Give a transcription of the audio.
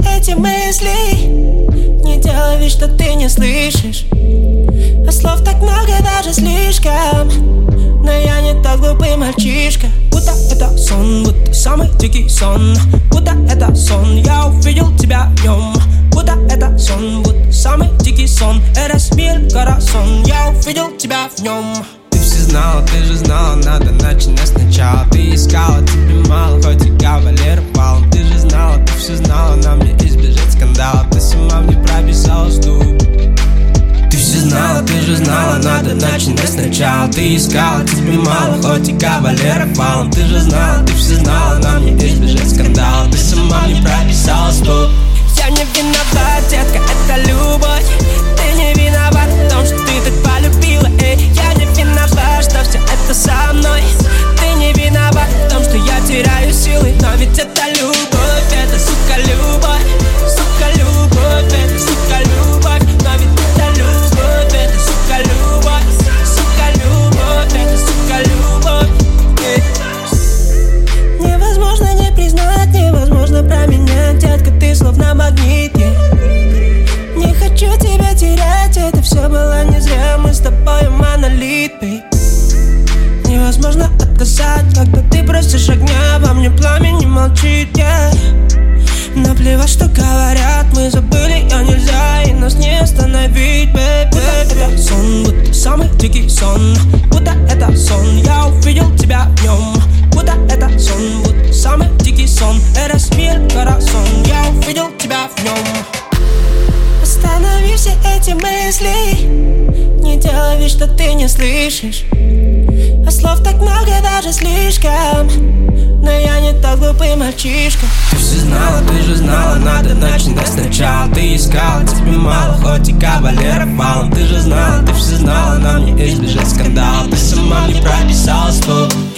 эти мысли. Не делай вид, что ты не слышишь. А слов так много, даже слишком. Но я не тот глупый мальчишка. Будто это сон, будто самый дикий сон. Будто это сон, я увидел тебя в нем. Будто это сон, будто самый дикий сон. Эрес мир коrazón, я увидел тебя в нем. Ты все знала, ты же знала, надо начинать сначала. Ты искала, тебе мало, хоть и кавалер пал. Ты же знала, ты все знала, нам не избежать скандала. Ты сама мне прописала стук. Ты все знала, ты же знала, надо начинать сначала. Ты искала, тебе мало, хоть и кавалер пал. Ты же знала, ты все знала, нам не избежать скандала. Ты сама мне прописала стук. Я не виноват, детка, это любовь. Ты не виноват в том, что ты так полюбила, эй. Я не виноват, что все это со мной. Ты не виноват в том, что я теряю силы. Но ведь это любовь, это сука любовь. Сука любовь, это сука любовь. Но ведь это любовь, это сука любовь. Сука любовь, это сука любовь, эй. Невозможно не признать, невозможно променять, детка, ты словно магнит, Не хочу тебя терять, это все было не зря. Мы с тобой монолит, бей. Невозможно отказать, когда ты просишь огня. Во мне пламя не молчит, Наплевать, что говорят, мы забыли, нельзя, и нас не остановить, бэй. Будто это сон, будто самый дикий сон. Будто это сон, я увидел тебя в нем. Будто это сон, будто самый дикий сон. Эрес мир коrazón, я увидел тебя в нем. Останови все эти мысли. Не делай вид, что ты не слышишь. А слов так много, даже слишком. Но я не тот глупый мальчишка. Ты все знала, ты же знала, надо начинать сначала. Ты искала, тебе мало, хоть и кавалер пал. Ты же знала, ты все знала, нам не избежать скандала. Ты сама мне прописала стук.